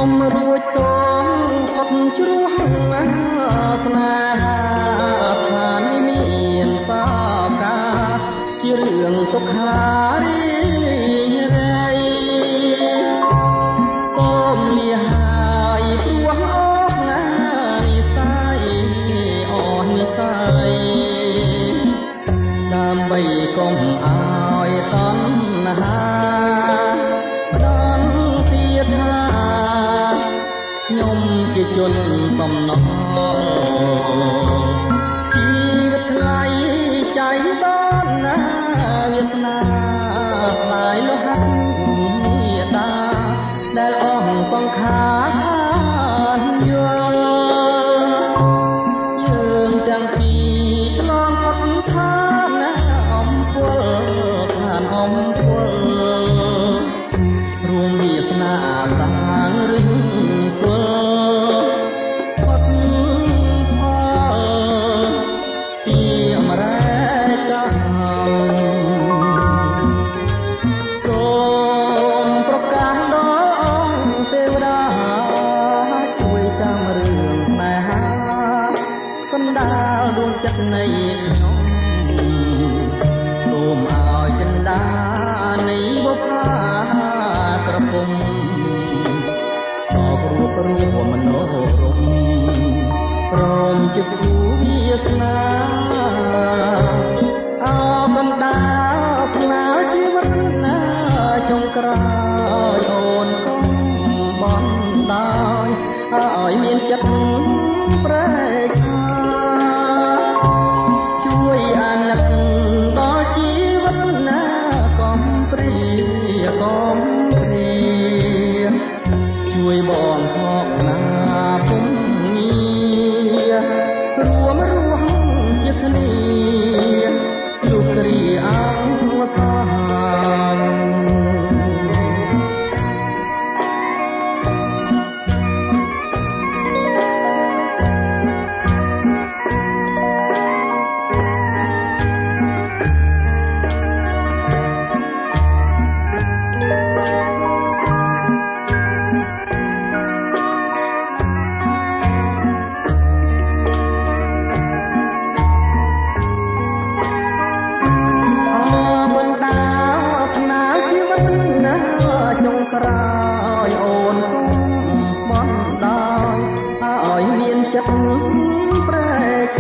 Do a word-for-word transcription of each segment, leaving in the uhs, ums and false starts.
រួចតងអត់ជ្រោះស្នេហាថានេះមានបោកាជារឿងសុខារីរៃសូមលាហើយព្រោះអស់ណានិស័យអស់និស័យដើម្បីកុំឲ្យតណ្ហាផ្ដន់ទៀតថាខ្ញុំជាជនបំណងជីវិតថ្លៃใจបានណាវាសនាផ្លាយលោហៈមេតាដែលអស់សង្ខារយល់យើងទាំងពីរឆ្លងអត់ថាណាអំពលខានអំពលរួមវាសនាសាងរឹងគល់ផុតផលពីអមរេចសូមប្រកាសដល់ទេវតាជួយចាំរឿងស្នេហាកណ្ដាលដួងចិត្តនៃខ្ញុំសូមឲ្យចិន្តានៃបុព្វាក្រពុំអបរួបរួមមនោរម្យព្រមជាគូវាសនាអបណ្ដាផ្នើជីវិតណាចុងក្រោយអូនកុំបន់ដោយឲ្យមានចិត្តប្រែកជួយអាណិតដល់ជីវិតណាកុំព្រាកុំព្រាជួយបងថកណាពុំងាររួមរស់ជាគ្នាលោកគ្រាអង្គថាក្រោយអូនកុំបន់ដោយឲ្យមានចិត្តប្រែក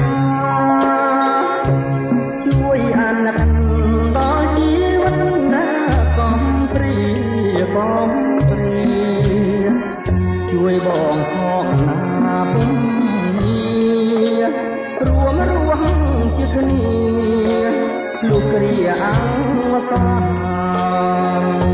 ជួយអាណិតដល់ជីវិតណាកុំព្រាកុំព្រាជួយបងផងណាពុំងាររួមរស់ជាគ្នាលោកគ្រាអង្គសា